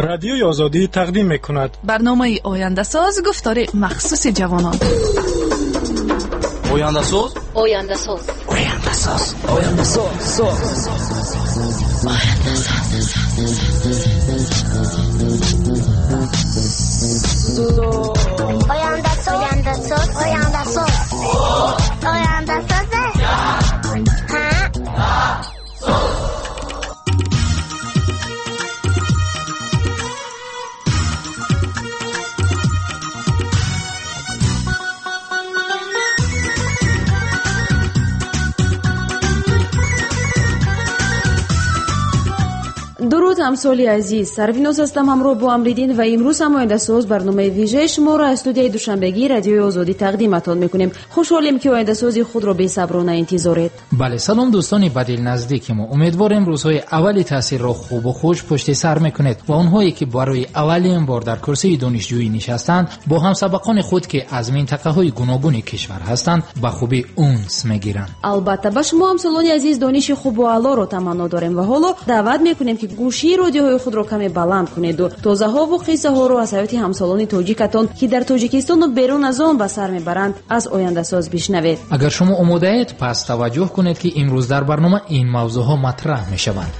رادیوی آزادی تقدیم می‌کند. برنامه آینده ساز گفتار مخصوص جوانان. آینده ساز. آینده ساز. آینده ساز. آینده ساز. آینده ساز. آینده ساز. آینده ساز. آینده ساز. درود همسالی عزیز، سرویناز هستم همراه با امریدین و امروز هم آینده ساز برنامه ویژه شما را از استودیوی دوشنبگی رادیوی آزادی تقدیمتان میکنیم. خوشحالیم که آینده سازی خود را بی‌صبرانه انتظارید. بله، سلام دوستان بدیل نزدیک ما. امیدوارم روزهای اولی تحصیل را خوب و خوش پشت سر میکنید و اونهایی که برای اولین بار در کرسی دانشجویی نشستند با همسبقان خود که از منطقه های گوناگون کشور هستند به خوبی اونس میگیرند. البته با شما همسالان عزیز دانش خوب و اعلی را تمنا داریم و حالا دعوت میکنیم که گوشی رادیوهای خود را کمی بلند کنید و تازه ها و قصه ها را از حیات همسالان تاجیکتان که در تاجیکستان و بیرون از آن به سر میبرند از آینده ساز بشنوید. اگر شما آماده اید پس توجه کنید که امروز در برنامه این موضوع ها مطرح میشوند.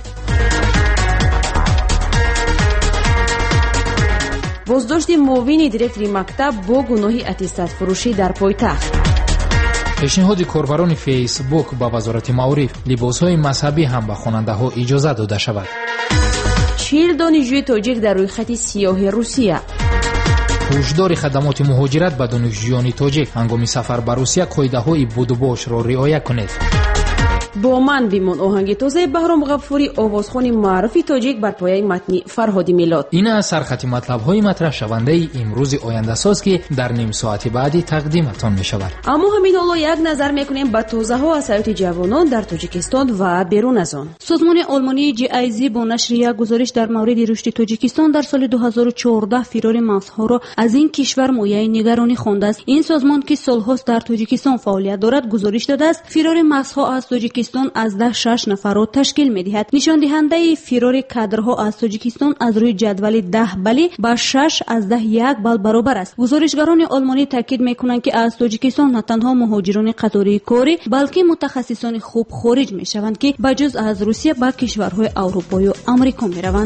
بازداشت معاون دیرکتور مکتب با گناهی اتستات فروشی در پایتخت. پیشنهاد کاربران فیسبوک با وزارت معارف لباس‌های مذهبی هم به خواننده‌ها اجازه داده شود. 40 دانشجوی تاجیک در روی خط سیاه روسیه. هشدار خدمات مهاجرت به دانشجویان تاجیک هنگام سفر به روسیه قاعده‌های بود و باش را رعایت کنید. با من بیمون آهنگ تازه بهرام غفوری آوازخوان معروف تاجیک بر پایه متنی فرهادی میلاد. این از سرخط مطلب‌های مطرح شونده امروز آینده ساز که در نیم ساعت بعدی تقدیمتان می‌شود. اما همین حالا یک نظر می‌کنیم به توضیحات از حیات جوانان در تاجیکستان و بیرون از آن. سازمان آلمانی GIZ با نشر یک گزارش در مورد رشد تاجیکستان در سال 2014 فرار مغزها را از این کشور مایه نگرانی خوانده است. این سازمان که سال‌هاست در تاجیکستان فعالیت دارد گزارش داده است فرار مغزها از تاجیکستان از 6 نفر را تشکیل می‌دهد. نشان دهنده فرار کادرها از تاجیکستان از روی جدول 10 بلی با 6 از 10 یک بال برابر است. گزارشگران آلمانی تاکید می‌کنند که از تاجیکستان نه تنها مهاجران قطاری کاری بلکه متخصصان خوب خارج می‌شوند که بجز از روسیه به کشورهای اروپایی و آمریکا می‌روند.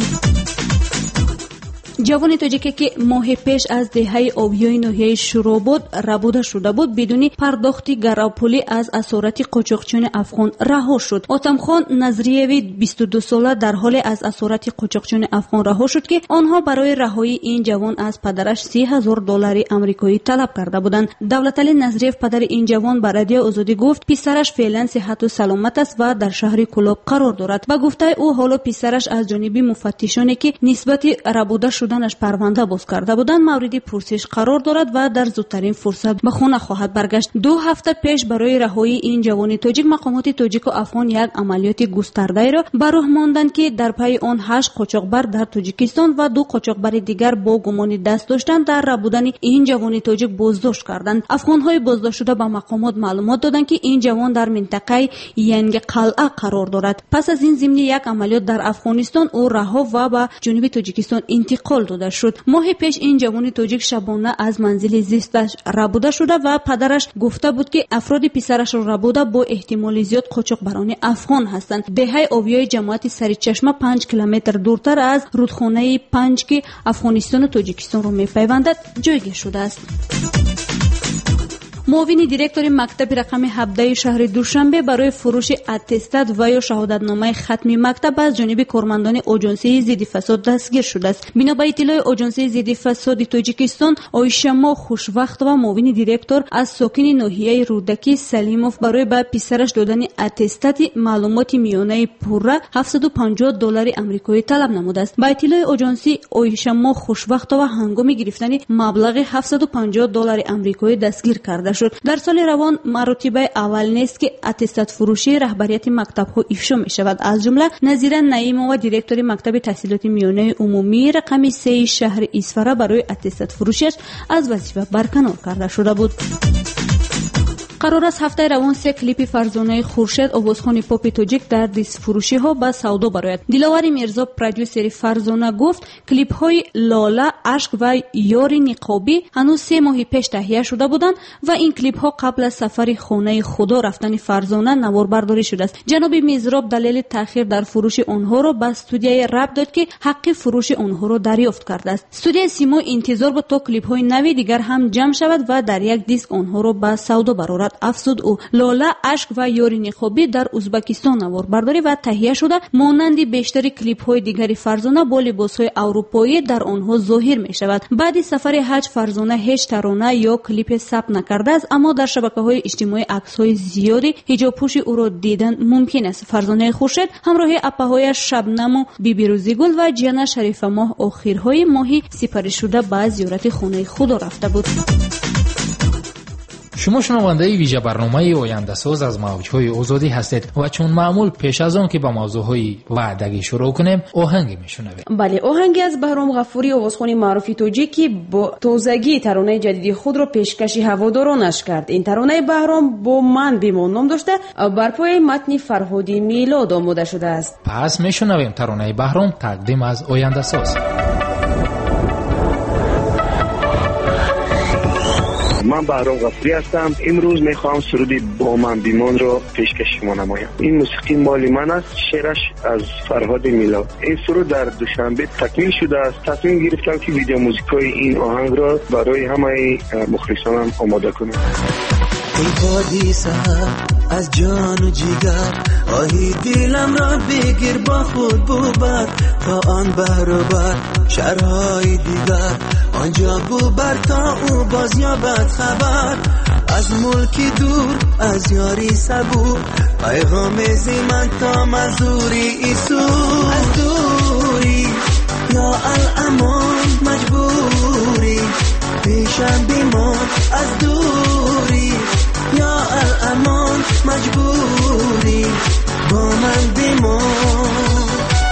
جوان تاجیکی که ماه پیش از دهه آبیای ناحیه شوراباد ربوده شده بود بدون پرداخت گراپولی از اسارت قاچاقچیان افغان رها شد. آتمخان نظریوی 22 ساله در حال از اسارت قاچاقچیان افغان رها شد که آنها برای رهایی این جوان از پدرش $30,000 آمریکایی طلب کرده بودند. دولتعلی نظریف پدر این جوان به رادیو آزادی گفت پسرش فعلا صحت و سلامت است و در شهر کلاب قرار دارد. با گفته او حالا پسرش از جانب مفتشانی که نسبت ربوده شدنش پرونده باز کرده بودند مورد پرسش قرار دارد و در زودترین فرصت به خانه خواهد برگشت. 2 هفته پیش برای رهایی این جوان تاجیک مقامات تاجیک و افغان یک عملیات گسترده را به راه ماندند که در پی آن 8 قاچاقبر در تاجیکستان و 2 قاچاقبر دیگر با گمان دست داشتند در ربودن این جوان تاجیک بازداشت کردند. افغان‌های بازداشت شده به مقامات معلومات دادند که این جوان در منطقه ینگ قلعه قرار دارد. پس از این ضمن یک عملیات در افغانستان او رها و به جنوب تاجیکستان انتقال داده شد. ماه پیش این جوان تاجیک شبانه از منزل زیستش ربوده شده و پدرش گفته بود که افراد پسرش را ربوده با احتمال زیاد قاچاقبران افغان هستند. دهه آبیای جماعت سریچشمه 5 کیلومتر دورتر از رودخانه 5 که افغانستان و تاجیکستان را می‌پیوندد جایگیر شده است. معاون دیرکتور مکتب رقم 17 شهر دوشنبه برای فروش اتستات و یا شهادتنامه ختمی مکتب از جانب کارمندان آژانس ضد فساد دستگیر شده است. بنا به اطلاع آژانس ضد فساد تاجیکستان، آیشما خوشوقت و معاون دیرکتور از ساکن ناحیه رودکی سلیموف برای به پسرش دادن اتستات معلومات میانه پوره $750 آمریکایی طلب نموده است. به اطلاع آژانس، آیشما خوشوقت و هنگام گرفتن مبلغ $750 آمریکایی دستگیر کرده شد. در سال روان مراتب اول نیست که اتستات فروشی رهبریت مکتب ها افشا می شود. از جمله نظیر نعیم و دیرکتور مکتب تحصیلات میانه عمومی رقم 3 شهر اسفره برای اتستات فروشیش از وظیفه برکنار کرده شده بود. قرار است هفته روان 3 کلیپ فرزانه خورشید آوازخوان پاپ تاجیک در دیس فروشی ها به سودا برآید. دلاور میرزا پرودیوسر فرزانه گفت کلیپ های لاله، اشک و یار نقابی هنوز 3 ماه پیش تهیه شده بودند و این کلیپ ها قبل از سفر خانه خدا رفتن فرزانه نوار برداری شده است. جناب میزراب دلیل تاخیر در فروش آنها را به استودیوی رپ داد که حق فروش آنها را دریافت کرده است. استودیوی سیما انتظار بود تا کلیپ های نوی دیگر هم جمع شود و در یک دیسک آنها را به سودا برآورد. افزود او لاله، اشک و یار نقابی در ازبکستان نوار برداری و تهیه شده مانند بیشتر کلیپ های دیگر فرزانه با لباس های اروپایی در آنها ظاهر می شود. بعد سفر حج فرزانه هیچ ترانه یا کلیپ ثبت نکرده است، اما در شبکه‌های اجتماعی عکس‌های زیادی حجاب پوش او را دیدن ممکن است. فرزانه خورشید همراه اپه‌های شبنم و بیبی روزیگل و جیانا شریف ماه آخرهای ماهی سپری شده به زیارت خانه خدا رفته بود. شما شنونده ویژه برنامه آینده ساز از موجهای آزادی هستید و چون معمول پیش از آن که با موضوعهای وعدگی شروع کنیم آهنگی میشنویم. بله، آهنگی از بهرام غفوری آوازخوان معروف تاجیکی با تازگی ترانه جدیدی خود را پیشکش هوادارانش کرد. این ترانه بهرام با من بیمان نام داشته بر پای متن فرهادی میلاد آماده شده است. پس میشنویم ترانه بهرام تقدیم از آینده ساز. من بهرام غفوری هستم. امروز میخوام سرود با من بیمان رو پیشکش شما نمایم. این موسیقی مال من است، شعرش از فرهاد میلاد. این سرود در دوشنبه تکمیل شده است. تصمیم گرفتم که ویدیو موزیکای این آهنگ را برای همه مخلصانم آماده کنم. ای بادی سحر از جان و جیگر، آهی دلم را بگیر با خود ببر تا آن برابر شهرهای دیگر، آنجا ببر تا او باز یابد خبر از ملکی دور، از یاری صبور، پیغام زیمن تا مزوری ایسو. از دوری یا الامان مجبوری پیشم بیمان، از دوری یا الامان مجبوری با من بیمان.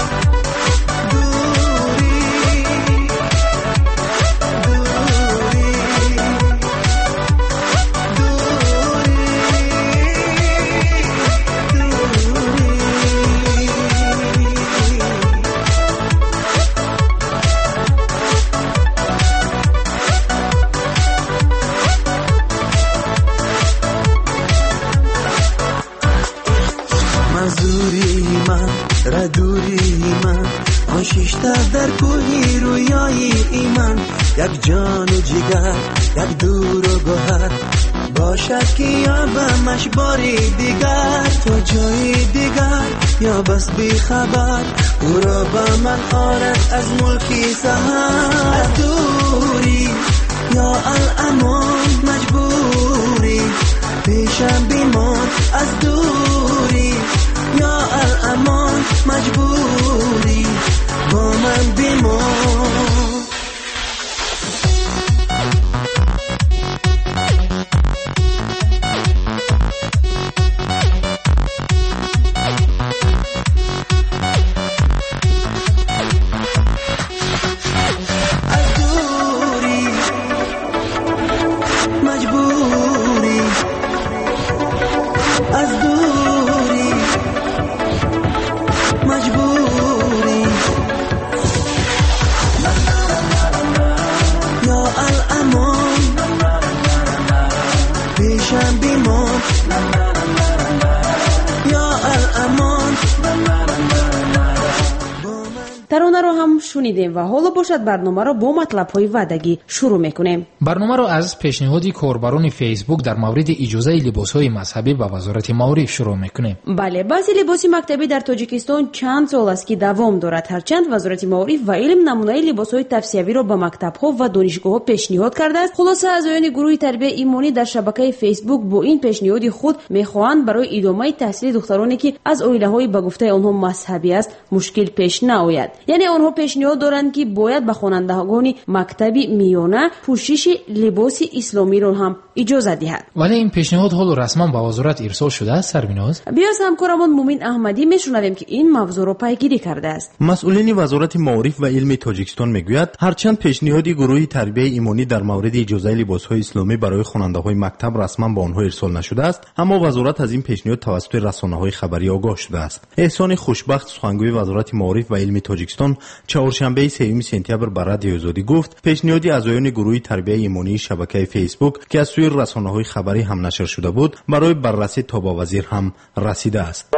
در کوهی رویایی ایمان، یک جان و جگر، یک دور و گوهر، باشد که یابمش باری دیگر، تو جای دیگر یا بس بی خبر، او را با من آرد از ملکی سهر. از دوری یا الامان مجبوری پیشم بیمان، از دوری یا الامان مجبوری با من بیمان. ترانه رو هم شنیدیم و حالا باشد برنامه رو با مطلب‌های وعدگی شروع میکنیم. برنامه رو از پیشنهادی کاربران فیسبوک در مورد اجازه لباس‌های مذهبی به وزارت معارف شروع میکنیم. بله، بعضی لباس مکتبی در تاجیکستان چند سال است که دوام دارد، هرچند وزارت معارف و علم نمونه لباس‌های توصیوی را به مکتب‌ها و دانشگاه‌ها پیشنهاد کرده است. خلاصه اعضایان گروه تربیت ایمانی در شبکه فیسبوک با این پیشنهاد خود میخواهند برای ادامه تحصیل دخترانی که از عائله‌های به گفته آنها مذهبی است مشکل پیش نیاید. یعنی آنها پیشنهاد پیشنهاد دارند که باید به خوانندگان مکتبی میانه پوشش لباس اسلامی را هم اجازه دهد. ولی این پیشنهاد حال رسما به وزارت ارسال شده است سربیناز؟ بیا از همکارمان مومن احمدی میشنویم که این موضوع را پیگیری کرده است. مسئولین وزارت معارف و علم تاجیکستان میگوید هرچند پیشنهاد گروه تربیه ایمانی در مورد اجازه لباس‌های اسلامی برای خواننده‌های مکتب رسما به آنها ارسال نشده است، اما وزارت از این پیشنهاد توسط رسانه‌های خبری آگاه شده است. احسان خوشبخت سخنگوی وزارت معارف و علم تاجیکستان چهارشنبه 3 سپتامبر بر رادیو آزادی گفت پیشنهاد اعضایان گروه تربیه ایمانی شبکه فیسبوک که از سوی رسانه‌های خبری هم نشر شده بود برای بررسی تا با وزیر هم رسیده است.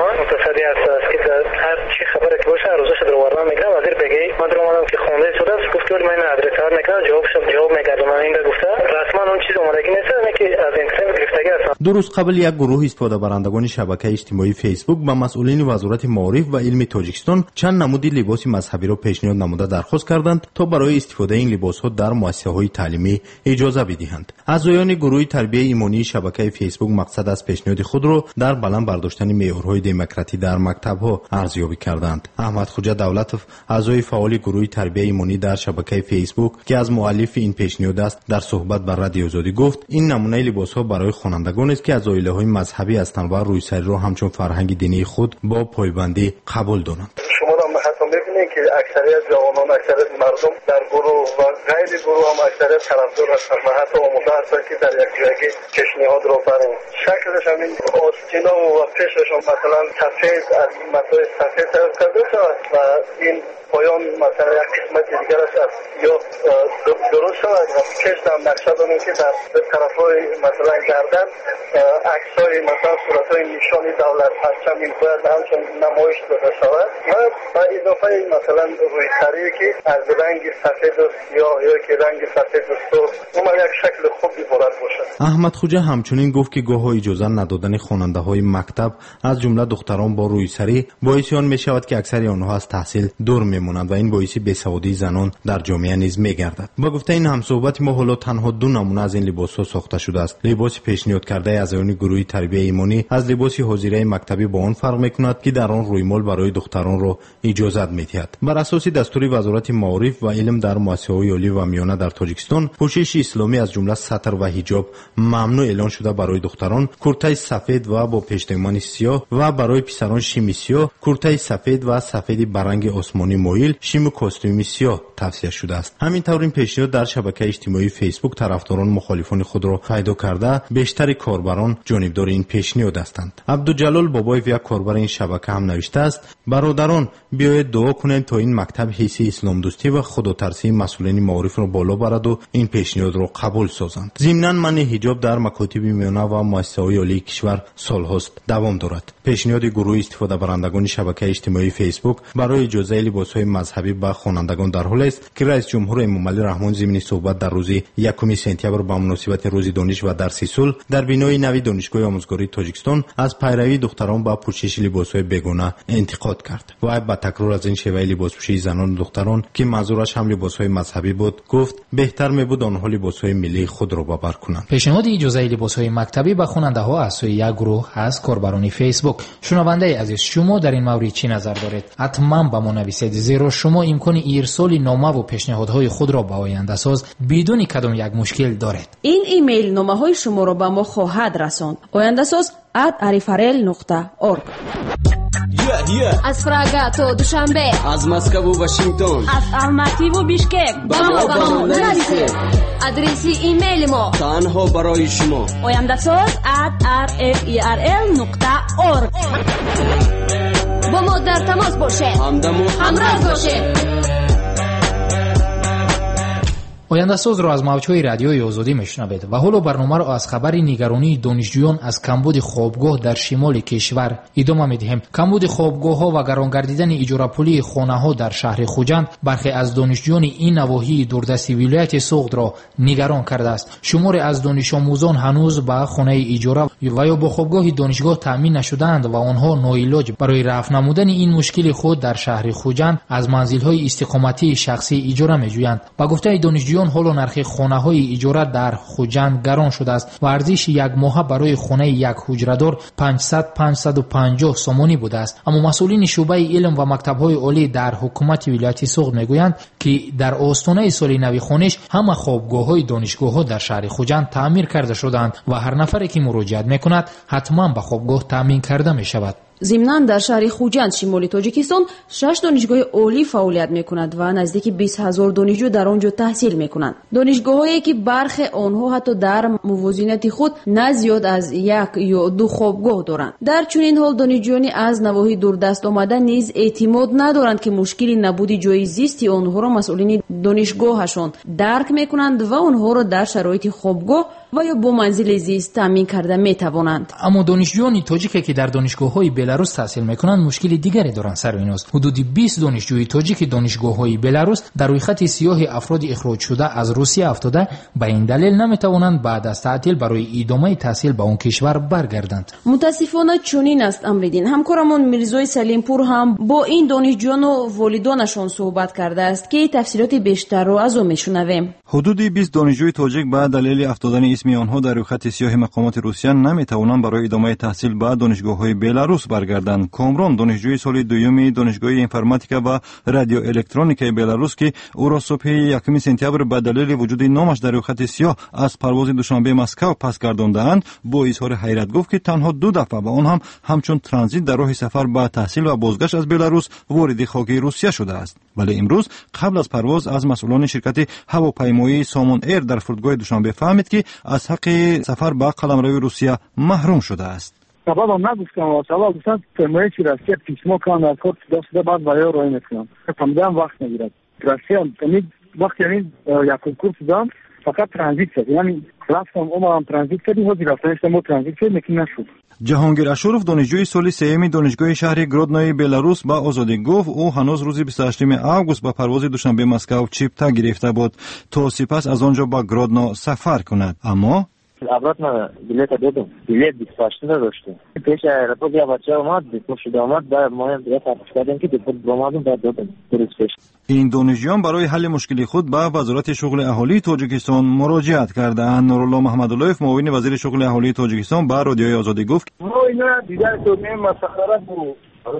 روزش در ورنا میگم وزیر بگی من در اومدم که خونده شده است گفت ولی من ادرس ها نکنم جواب میگردم من اینجا گفته رسما اون چیز اومدگی نیست که از اینترنت گرفتگی است. دو روز قبل یک گروه استفاده برندگان شبکه اجتماعی فیسبوک با مسئولین وزارت معارف و علم تاجیکستان چند نمود لباس مذهبی را پیشنهاد نموده درخواست کردند تا برای استفاده این لباس ها در مؤسسه‌های تعلیمی اجازه بدهند. اعضایان گروه تربیه ایمانی شبکه فیسبوک مقصد از پیشنهاد خود را در بلند برداشتن معیارهای دموکراسی در مکتب‌ها ارزیابی کردند. احمد خوجه دولتوف اعضای فعال گروه تربیه ایمانی در شبکه فیسبوک که از مؤلف این پیشنهاد است در صحبت با رادیو آزادی گفت این نمونه لباس‌ها برای خوانندگان است که از عائله‌های مذهبی هستند و رویسری را همچون فرهنگ دینی خود با پایبندی قبول دارند. شما هم حتی می‌بینید که اکثریت جوانان اکثریت مردم در گروه و غیر گروه هم اکثریت طرفدار هستند و حتی آموزه هستند که در یک جایی پیشنهاد را برن شکلش همین آستینا و پیششون مثلا سفید از متای سفید کرده شود و این پایان مثلا یک قسمت دیگر است یا درست شود و پیش هم نقشه داریم که در طرفهای مثلا گردن عکس‌های مثلا صورت‌های نشانی دولت پرچم این باید همچون نمایش داده شود و اضافه مثلا روی سری که از رنگ سفید و سیاه یا که رنگ سفید و سرخ اون یک شکل خوب عبارت باشد. احمد خوجه همچنین گفت که گاه اجازه ندادن خواننده‌های مکتب از جمله دختران با روی سری باعث آن می‌شود که اکثر آنها از تحصیل دور می‌مانند و این باعث بیسوادی زنان در جامعه نیز می‌گردد. با گفته این همصحبت ما حالا تنها دو نمونه از این لباس‌ها ساخته شده است. لباس پیشنهاد کرده اعضایان گروه تربیه ایمانی از لباس حاضره مکتبی با آن فرق می‌کند که در آن رویمال برای دختران را اجازه می‌دهد. بر اساس دستور وزارت معارف و علم در مؤسسه‌های عالی و میانه در تاجیکستان پوشش اسلامی از جمله سطر و حجاب ممنوع اعلان شده برای دختران، کرته سفید و با پیشتیمان سیاه و برای پسران شیمی سیاه، کرته سفید و سفید برنگ آسمانی مایل، شیم و کاستوم سیاه توصیه شده است. همینطور این پیشنهاد در شبکه اجتماعی فیسبوک طرفداران مخالفان خود را پیدا کرده بیشتر کاربران جانبدار این پیشنهاد هستند. عبدالجلال بابایف یک کاربر این شبکه هم نوشته است برادران بیایید دعا کنید تا این مکتب حس اسلام دوستی و خداترسی مسئولین معارف را بالا برد و این پیشنهاد را قبول سازند. ضمناً منع حجاب در مکاتب میانه و مؤسسه‌های عالی کشور سالهاست دوام دارد. پیشنهاد گروه استفاده برندگان شبکه اجتماعی فیسبوک برای اجازه لباس‌های مذهبی به خوانندگان در حال است که رئیس جمهور امامعلی رحمان ضمن صحبت در روز 1 سپتامبر با مناسبت روز دانش و درسی صلح در بنای نوی دانشگاه آموزگاری تاجیکستان از پیروی دختران با پوشش لباس‌های بیگانه انتقاد کرد. و با تکرار از این شیوه لباس‌پوشی زنان و دختران که منظورش هم لباس‌های مذهبی بود گفت بهتر می‌بود آنها لباس‌های ملی خود را باور کنند. پیشنهاد اجازه لباس‌های مکتبی به خواننده‌ها از سوی یک گروه از کاربران فیسبوک. شنونده عزیز شما در این مورد چی نظر دارید؟ حتما با ما نویسید زیرا شما امکان ارسال نامه و پیشنهادهای خود را به آینده ساز بدون کدام یک مشکل دارید. این ایمیل نامه‌های شما را به ما خواهد رساند. آینده ساز @arifarel.org. از پراگ تا دوشنبه، از مسکو و واشنگتن، از الماتی و بیشکک با ما نویسید. آدرس ایمیل ما تنها برای شما oyandasaz@rferel.org. با ما در تماس باشید. همراه باشید. آینده ساز را از موجهای رادیوی آزادی میشنوید و حالا برنامه را از خبر نگرانی دانشجویان از کمبود خوابگاه در شمال کشور ادامه میدهیم. کمبود خوابگاه ها و گرانگردیدن اجاره پولی خانه ها در شهر خوجند برخی از دانشجویان این نواحی دوردستی ولایت سوغد را نگران کرده است. شمار از دانش آموزان هنوز به خانه اجاره و یا با خوابگاه دانشگاه تامین نشدند و آنها ناعلاج برای رفع نمودن این مشکل خود در شهر خوجند از منزل‌های استقامتی شخصی اجاره میجویند. با گفته دانشجویان دانشجویان حالا نرخ خانه‌های اجاره در خوجند گران شده است و ارزش یک ماه برای خانه یک حجره‌دار 550 سومانی بوده است. اما مسئولین شعبه علم و مکتب‌های عالی در حکومت ولایت سوغد میگویند که در آستانه سال نو خونش همه خوابگاه‌های دانشگاه‌ها در شهر خوجند تعمیر کرده شدند و هر نفری که مراجعت میکند حتما به خوابگاه تامین کرده میشود. ضمناً در شهر خوجند شمالی تاجیکستان 6 دانشگاه عالی فعالیت میکنند و نزدیک 20,000 دانشجو در آنجا تحصیل میکنند. دانشگاه‌هایی که برخی آنها حتی در موازنه خود نه زیاد از 1 یا 2 خوابگاه دارند. در چنین حال دانشجویان از نواحی دوردست آمده نیز اعتماد ندارند که مشکلی نبود جای زیستی آنها را مسئولین دانشگاهشان درک میکنند و آنها را در شرایط خوابگاه و یا با منزل زیست تامین کرده میتوانند. اما دانشجویان تاجیک که در دانشگاه‌های بلاروس تحصیل میکنند مشکل دیگری دارند. سریناز حدود 20 دانشجوی تاجیک دانشگاه‌های بلاروس در روی خط سیاه افراد اخراج شده از روسیه افتاده به این دلیل نمیتوانند بعد از تعطیل برای ادامه تحصیل به اون کشور برگردند. متاسفانه چنین است امریدین. همکارمون میرزای سلیمپور هم با این دانشجویان و والدانشان صحبت کرده است که تفصیلات بیشتر رو از او میشنویم. حدود 20 دانشجوی تاجیک به دلیل افتادن اسم آنها در روی خط سیاه مقامات روسیه نمیتوانند برای ادامه تحصیل به دانشگاه‌های بلاروس برگردند. کامران دانشجوی سال دوم دانشگاه انفرماتیکا و رادیو الکترونیکای بلاروس که او را صبح 1 سپتامبر به دلیل وجود نامش در روی خط سیاه از پرواز دوشنبه مسکو پس گرداندند با اظهار حیرت گفت که تنها 2 دفعه و آن هم همچون ترانزیت در راه سفر به تحصیل و بازگشت از بلاروس وارد خاک روسیه شده است. ولی امروز قبل از پرواز از مسئولان شرکت هواپیمایی سامون ایر در فرودگاه دوشنبه فهمید که از حق سفر به قلمرو روسیه محروم شده است. سبب نگفتم سبب گفتن فرمایشی راستی پیشما کان از خود دست بعد برای راه میکنم فهمیدم وقت نگیرد راستی همین وقت یعنی یک کنکورس دادم فقط ترانزیت شد یعنی رفتم اومدم ترانزیت کردیم و رفتم ترانزیت شد لیکن نشد. جهانگیر اشورف دانشجوی سال سوم دانشگاه شهر گرودنوی بلاروس با آزادی گفت او هنوز روز 28 آگوست با پرواز دوشنبه مسکو چیپتا گرفته بود تا سپس از آنجا با گرودنو سفر کند. اما обратно билет дадим. Билет 28 дадим. Пеш аэропорт я бача омад, пошуд омад ба мо билет кардем ки депорт бромадим ба дадим. این دانشجویان برای حل مشکل خود به وزارت شغل اهالی تاجیکستان مراجعت کردند. نورالله محمداللهیف معاون وزیر شغل اهالی تاجیکستان به رادیوی آزادی گفت ما اینا دیگر تو مسخره بود.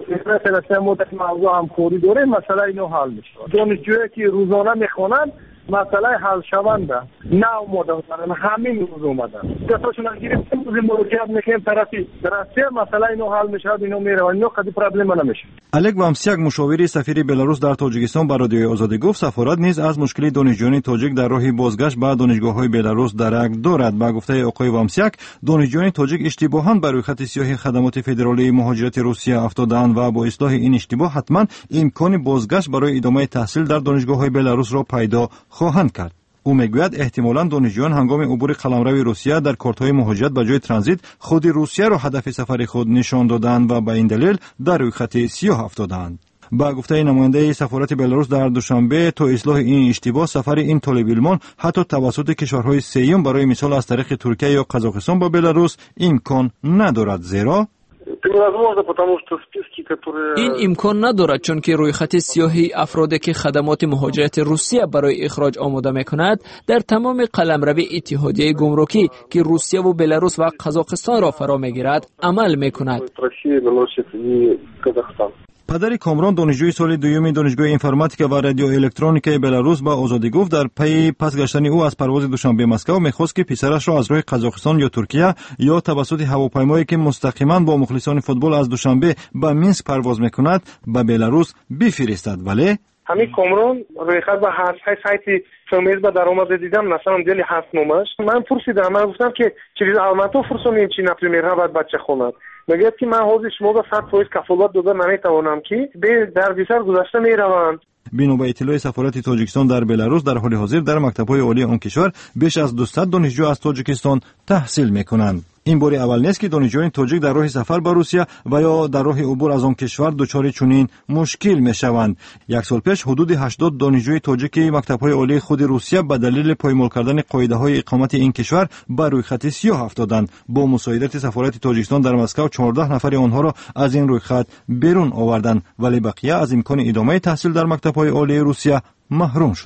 مثلا مدت موضوع همکاری داره مسئله اینو حل میشه. دانشجویی که روزانه میخوانند مسئله حل شونده نه اومدن همین روز اومدن دستاشون گرفتیم روز مراجعت میکنیم طرفی درسته مسئله اینو حل میشه اینو میره اینو خیلی پرابلم نمیشه. الک وامسیاک مشاور سفیر بلاروس در تاجیکستان به رادیوی آزادی گفت سفارت نیز از مشکل دانشجویان تاجیک در راه بازگشت به دانشگاه‌های بلاروس درک دارد. با گفته آقای وامسیاک دانشجویان تاجیک اشتباهاً بر روی خط سیاه خدمات فدرالی مهاجرت روسیه افتادند و با اصلاح این اشتباه حتما امکان بازگشت برای ادامه تحصیل در دانشگاه‌های بلاروس را پیدا خواهند کرد. او میگوید احتمالاً دانشجویان هنگام عبور قلمرو روسیه در کارت‌های مهاجرت به جای ترانزیت خود روسیه را هدف سفر خود نشان دادند و به این دلیل در روی خط سیاه افتادند. با گفته نماینده سفارت بلاروس در دوشنبه تا اصلاح این اشتباه سفر این طالب علمان حتی توسط کشورهای سوم برای مثال از طریق ترکیه یا قزاقستان با بلاروس امکان ندارد زیرا این امکان ندارد چون که روی خط سیاهی افرادی که خدمات مهاجرت روسیه برای اخراج آماده میکند در تمام قلمرو اتحادیه گمرکی که روسیه و بلاروس و قزاقستان را فرا میگیرد عمل میکند. پدر کامران دانشجوی سال دوم دانشگاه انفرماتیکا و رادیو الکترونیکای بلاروس با آزادی گفت در پی پس گشتن او از پرواز دوشنبه مسکو میخواست که پسرش را از راه قزاقستان یا ترکیه یا توسط هواپیمایی که مستقیما با مخلصان فوتبال از دوشنبه به مینسک پرواز میکند به بلاروس بفرستد. ولی همین کامران روی خط با هر سایت فیلمیز با درآمد دیدم مثلا دلی هست نماش من پرسیدم من گفتم که چیز البته فرصت چی نپریمیر بعد بچه خونم میگه که من حاضر شما با 100% کفالت دادن نمیتوانم که به دردسر گذشته میروند. بنا به اطلاع سفارت تاجیکستان در بلاروس در حال حاضر در مکتب‌های عالی آن کشور بیش از 200 دانشجو از تاجیکستان تحصیل میکنند. این بار اول نیست که دانشجویان تاجیک در راه سفر به روسیه و یا در راه عبور از آن کشور دچار چنین مشکل میشوند. یک سال پیش حدود 80 دانشجوی تاجیک مکتب‌های عالی خود روسیه به دلیل پایمال کردن قاعده‌های اقامت این کشور بر روی خط سیاه افتادند. با مساعدت سفارت تاجیکستان در مسکو 14 نفر آنها را از این روی خط بیرون آوردند ولی بقیه از امکان ادامه تحصیل در مکتب‌های عالی روسیه محروم شدند.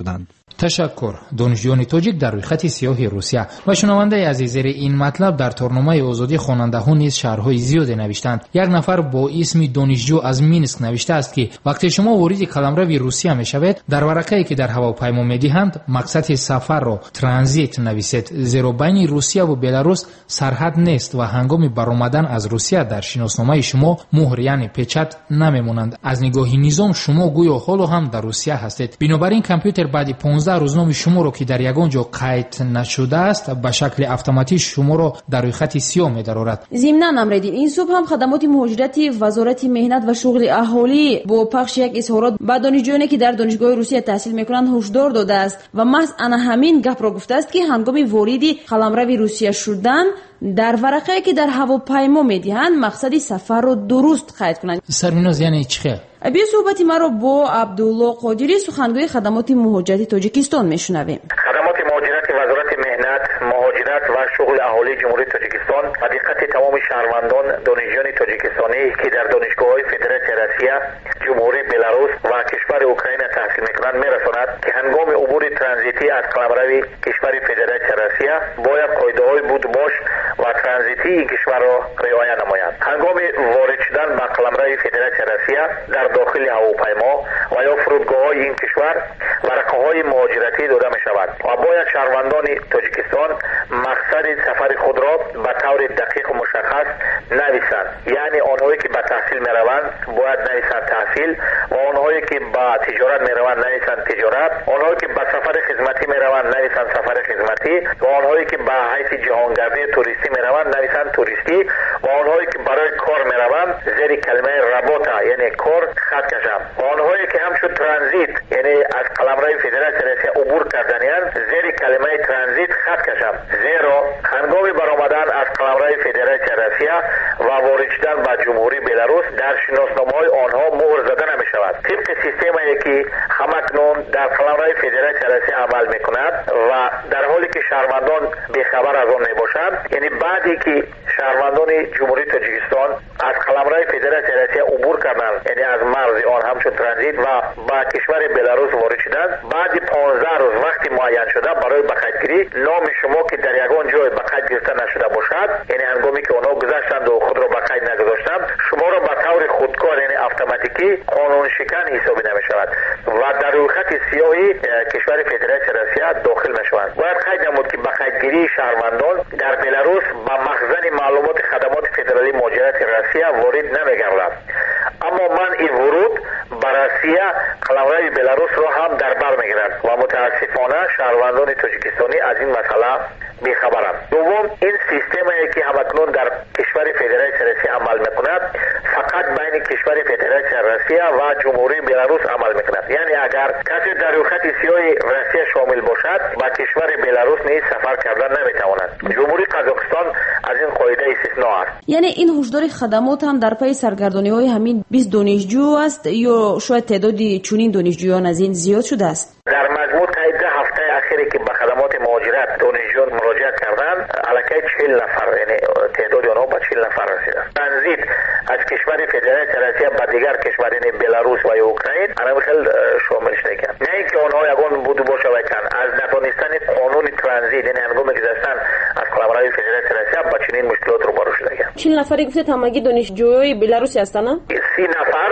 تشکر. دانشجویان تاجیک در روی خط سیاه روسیه. و شنونده عزیز، زیر این مطلب در تورنمای آزادی خواننده ها نیز شهرهای زیادی نوشتند. یک نفر با اسم دانشجو از مینسک نوشته است که وقتی شما وارد قلمرو روسیه میشوید، در ورقه‌ای که در هواپیما میدهند مقصد سفر را ترانزیت نویسید، زیرا بین روسیه و بلاروس سرحد نیست و هنگام برآمدن از روسیه در شناسنامه شما مهر یعنی پچت نمیمونند. از نگاه نظام شما گویا حالا هم در روسیه هستید. بنابراین کامپیوتر بعد 15 روزنامه شما را که در یگان جا قید نشده است به شکل اتوماتیک شما را در روی خط سیاه می‌دارد. ضمناً امردین این صبح هم خدمات مهاجرتی وزارت مهنت و شغل اهالی با پخش یک اظهارات به دانشجویانی که در دانشگاه روسیه تحصیل می‌کنند هشدار داده است و محض انا همین گپ را گفته است که هنگام واردی قلمرو روسیه شدن در ورقه‌ای که در هواپیما می‌دهند مقصد سفر را درست قید کنند. سرمیناز یعنی چی خیر؟ بیا صحبتی ما را با عبدالله قادری سخنگوی خدمات مهاجرتی تاجیکستان میشنویم. خدمات مهاجرتی وزارت مهنت، مهاجرت و شغل اهالی جمهوری تاجیکستان و دقت تمام شهروندان دانشجویان تاجیکستانی که در دانشگاه‌های فدراسیون روسیه، جمهوری بلاروس و کشور اوکراین تحصیل می‌کنند می‌رساند که هنگام عبور ترانزیتی از قلمرو کشور فدراسیون روسیه باید قاعده‌های بودباش و ترانزیتی این کشور را رعایت نمایند. هنگام وارد شدن به قلمرو فدراسیون روسیه در داخل هواپیما و یا فرودگاه‌های این کشور ورقه‌های مهاجرتی داده می‌شود و باید شهروندان تاجیکستان مقصد سفر خود را به طور دقیق و مشخص نویسند. یعنی آنهایی که به تحصیل می‌روند باید نویسند تحصیل و آنهایی که به تجارت می‌روند نویسند تجارت، آنهایی که به سفر خدمتی می‌روند نویسند سفر خدمتی و آنهایی که به حیث جهانگردی توریستی می‌روند نویسند توریستی و آنهایی که برای کار می‌روند زیر کلمه رابطه یعنی کار خط کشند و آنهایی که همچون ترانزیت یعنی از قلمرو فدراسیون روسیه عبور کردنیان زیر کلمه ترانزیت خط کشند، زیرا هنگام برآمدن از قلمرو فدراسیون روسیه و وارد شدن به جمهوری بلاروس در شناسنامه‌های آنها مهر زده نمی‌شود. طبق سیستمی که همکنون در قلمرو فدراسیون روسیه عمل می‌کند و در حالی که شهروندان بی‌خبر از آن میباشند، یعنی بعدی که شهروندان جمهوری تاجیکستان از قلمرو فدراسیون روسیه عبور کردند، یعنی از مرز آن همچون ترانزیت و به کشور بلاروس وارد شدند، بعد 15 روز وقتی معین شده برای به قیدگیری نام شما که در یگان جای به قید گرفته نشده باشد، یعنی هنگامی که آنها گذشتند و خود را به قید نگذاشتند، شما را به طور خودکار یعنی اتوماتیکی قانون شکن حسابی نمی‌شود و در روی خط سیاهی کشور فدراسیون روسیه داخل می‌شوند. باید قید نمود که به قیدگیری شهروندان در بلاروس با مخزن معلومات خدمات فدرالی مهاجرت روسیه وارد نمی‌گردد، اما من این ورود به روسیه قلمرو بلاروس را هم در بر می‌گیرد و متاسفانه شهروندان تاجیکستانی از این مسئله بی‌خبرند. دوم، این سیستمی که همکنون در کشور فدراسیون روسیه عمل می‌کند فقط بین کشور فدراسیون روسیه و جمهوری بلاروس عمل می‌کند، یعنی اگر کسی در روی خط سیاه روسیه شامل باشد به کشور بلاروس نیز سفر کردن نمی‌تواند. جمهوری قزاقستان از این قاعده استثنا است. یعنی این هشدار خدمات هم در پی سرگردانی‌های همین 20 دانشجو است یا شاید تعدادی چنین دانشجویان از این زیاد شده است؟ در مجموع تا هفته اخیری که به خدمات مهاجرت دانشجویان مراجعه کردند، علاقه 40 نفر یعنی تعداد آنها به 40 نفر رسیده. ترانزیت از کشور فدراسیون روسیه به دیگر کشور یعنی بلاروس و اوکراین انا خیلی شاملش نکرد. نه اینکه آنها یگان بوده باشه وکن از ندانستن قانون ترانزیت یعنی هنگامی که داشتن از قلمرو فدراسیون روسیه با چنین مشکلات روبرو شدند. 40 نفری گفتید همگی دانشجوی بلاروسی هستند؟ 30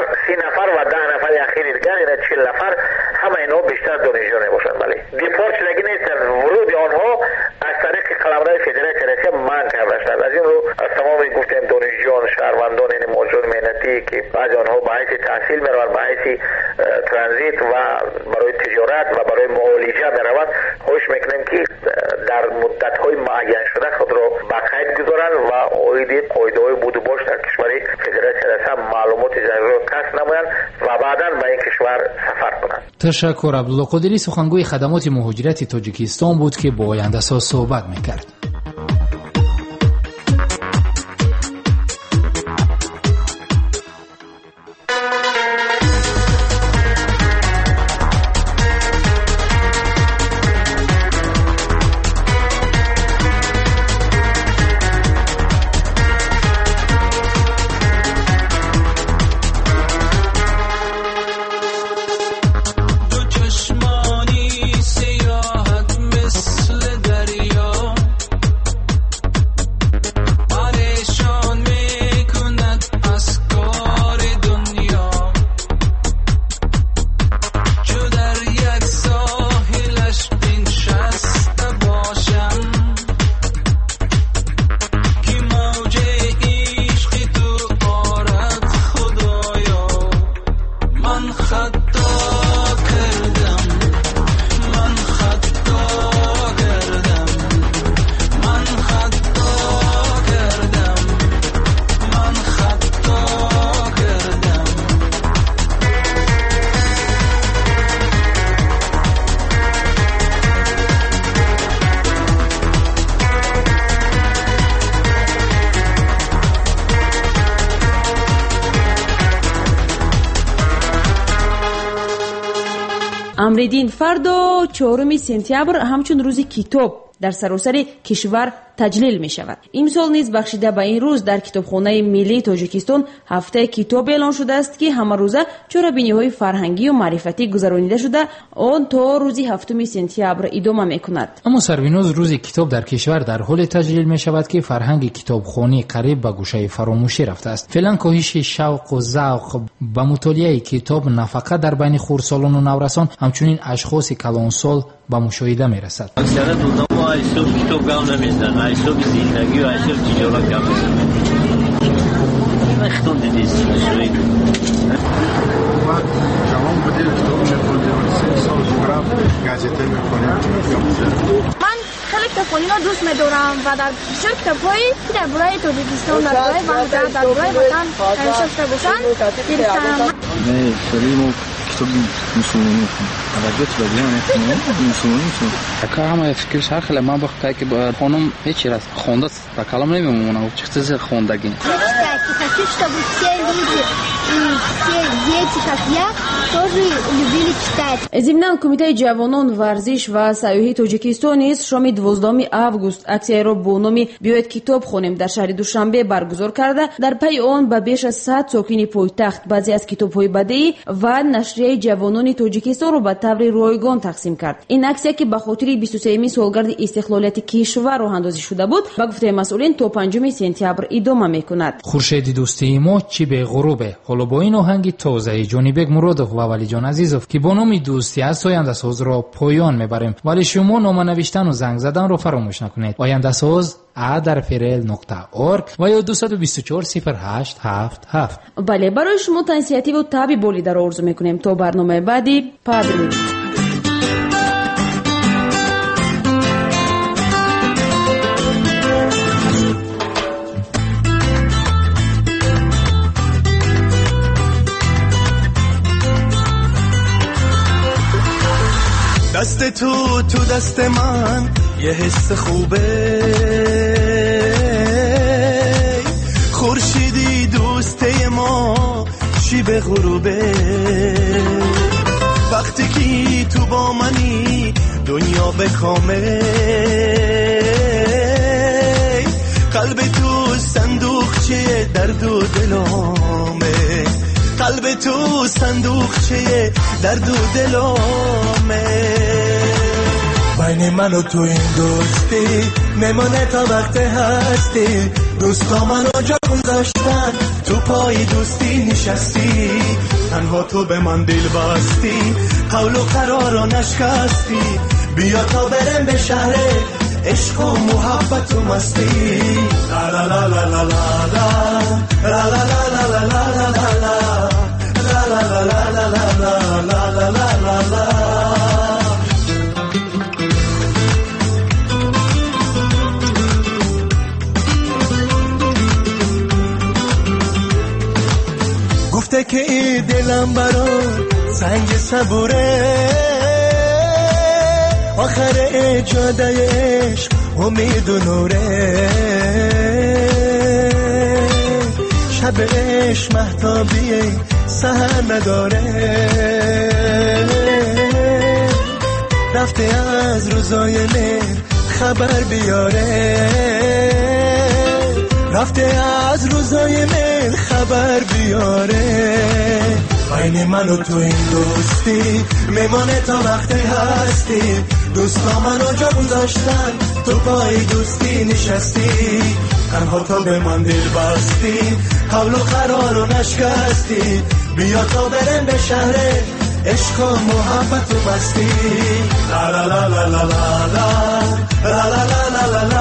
نفر و 10 نفر اخیر دیگر یعنی 40 نفر همه اینا بیشتر دانشجو نباشند، ولی دیپورت شدگی نیستن. ورود آنها از طریق قلمرو فدراسیون روسیه منع کرده شد. از این رو از تمام گفتیم دانشجویان شهروندان یعنی مهاجران مهنتی که بعضی آنها به حیث تحصیل میروند، به حیث ترانزیت و برای تجارت و برای معالجه میروند، خواهش میکنیم که در مدت‌های معین شده خود را به قید گذارند و قاعده‌های بود و باش در کشور فدراسیون روسیه معلومات ضروری را کسب نمایند و بعداً به این کشور سفر کنند. تشکر. عبدالله قادری سخنگوی خدمات مهاجرتی تاجیکستان بود که با آینده ساز صحبت میکرد. چشمانی سی амридин фардо 4 сентябр ҳамчун рӯзи китоб дар саросари кишвар таҷлил мешавад. имсол низ бахшида ба ин рӯз дар китобхонаи миллии тоҷикистон ҳафтаи китоб эълон шудааст ки ҳамарӯза чорабиниҳои фарҳангию маърифатӣ гузаронида шуда он то рӯзи 7 сентябр идома мекунад. аммо сарвиноз рӯзи китоб дар кишвар дар ҳоле таҷлил мешавад ки фарҳанги китобхонӣ қариб ба гӯшаи фаромӯшӣ рафтааст. феълан коҳиши шавқу завқ ба мутолиаи китоб на фақат дар байни хурдсолону наврасон ҳамчунин ашхоси калонсол ба мушоҳида мерасад. аксарат одамҳо ҳисоби китоб гап намезананд, ҳисоби зиндагӣ ва ҳисоби тиҷорат гап мезананд. вақтон дидед сӯи ҷавон будем китоб мехондем 3 сол ҷуграф газета мехонем. ман хеле китобхониро дӯст медорам ва дар бисёр китобҳои ки дар бораи тоҷикистон, дар бораи ваҳдат, дар бораи ватан навишта шуда бошанд дилтанам. мо китоби мусулмонӣ мехонем. адабиёти бадиҳо мехонем. мусулмонӣ мехонем. ака ҳама фикри шархеле ман бахтай ки хонум ҳеч раз хонда ба калом намемонам. чӣ чизи хондагӣ? Хочу, чтобы все люди, все дети, как я, тоже любили читать. зимнан кумитаи ҷавонон варзиш ва сайёҳии тоҷикистон низ шоми 12 август аксияеро бо номи биёед китоб хонем дар шаҳри душанбе баргузор карда дар пайи он ба беш аз 100 сокини пойтахт баъзе аз китобҳои бадеӣ ва нашрияи ҷавонони тоҷикистонро ба таври ройгон тақсим кард. ин аксия ки ба хотири 23 солгарди истиқлолияти кишвар роҳ андозӣ шуда буд ба гуфтаи масъулин то 5 сентябр идома мекунад. хуршеди дӯстии мо чӣ беғурубе. ҳоло бо ин оҳанги тозаи ҷонибек муродов ва валиҷон азизов ки бо номи дӯстӣ аз ояндасозро поён мебарем, вале шумо нома навиштану занг заданро фаромӯш накунед. ояндасоз @ferel.org ва ё 224 0877. бале, барои шумо тансиятиву таби болидаро орзу мекунем. то барномаи баъди падрӯ. دست تو دست من یه حس خوبه خورشیدی دوسته ما چی به غروبه وقتی که تو با منی دنیا بخوامه قلب تو صندوقچه درد و دلامه قلب تو صندوقچه درد و دلامه بین من و تو این دوستی میمونه تا وقت هستی دوستا منو جا گذاشتن تو پای دوستی نشستی تنها تو به من دل بستی قول و قرار رو نشکستی بیا تا برم به شهر عشق و محبت و مستی لا لا لا لا لا لا لا لا لا لا لا گفته که این دلم برای سنگ صبوره آخر جاده عشق امید و نوره شب عشق مهتابیه سهر نداره رفته از روزای مهر خبر بیاره رفته از روزای مهر خبر بیاره بین من و تو این دوستی میمانه تا وقتی هستی دوستا منو جا گذاشتن تو پای دوستی نشستی تنها تو به من دل بستی قول و قرار رو نشکستی بیا تا برم به شهر عشق و محبت و مستی لا لا لا لا لا لا لا لا لا لا لا